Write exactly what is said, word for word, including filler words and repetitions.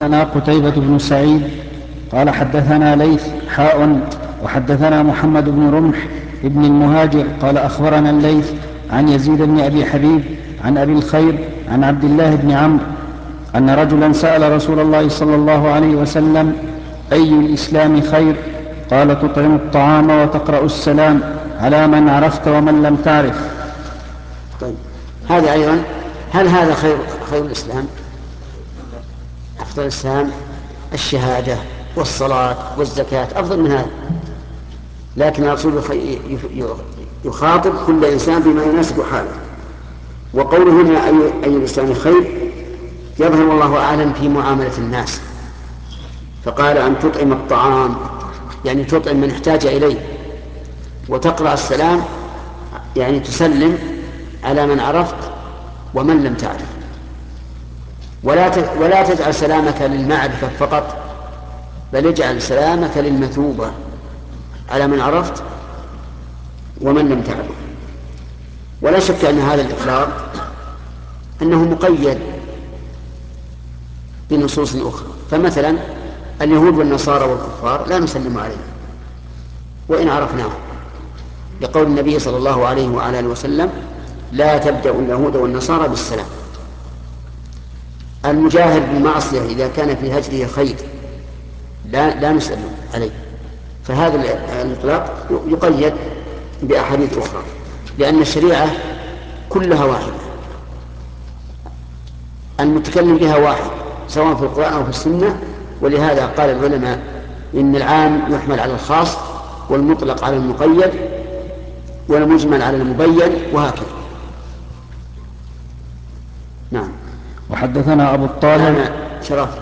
حدثنا قتيبة بن سعيد قال حدثنا ليث حاء وحدثنا محمد بن رمح ابن المهاجر قال أخبرنا الليث عن يزيد بن أبي حبيب عن أبي الخير عن عبد الله بن عمرو أن رجلا سأل رسول الله صلى الله عليه وسلم: أي الإسلام خير؟ قال: تطعم الطعام وتقرأ السلام على من عرفت ومن لم تعرف. طيب، هذا أيضا، هل هذا خير خير الإسلام؟ أفضل الإسلام الشهادة والصلاة والزكاة، أفضل من هذا، لكن الرسول يخاطب كل إنسان بما يناسب حاله. وقوله هنا أي, أي الإسلام خير يظهر والله أعلم في معاملة الناس، فقال أن تطعم الطعام، يعني تطعم من احتاج إليه، وتقرأ السلام يعني تسلم على من عرفت ومن لم تعرف، ولا ولا تجعل سلامك للمعرفة فقط، بل اجعل سلامك للمثوبة على من عرفت ومن لم تعرف. ولا شك أن هذا الإطلاق أنه مقيد بنصوص أخرى، فمثلا اليهود والنصارى والكفار لا نسلم عليهم وإن عرفناهم، لقول النبي صلى الله عليه وعلى آله وسلم: لا تبدأ اليهود والنصارى بالسلام. المجاهر بالمعصية إذا كان في هجره خير لا, لا نسلم عليه. فهذا الإطلاق يقيد بأحاديث أخرى، لأن الشريعة كلها واحدة، المتكلم بها واحد سواء في القرآن أو في السنة. ولهذا قال العلماء إن العام يحمل على الخاص، والمطلق على المقيد، والمجمل على المبين، وهكذا. نعم. وحدثنا أبو الطاهر نعم شرف.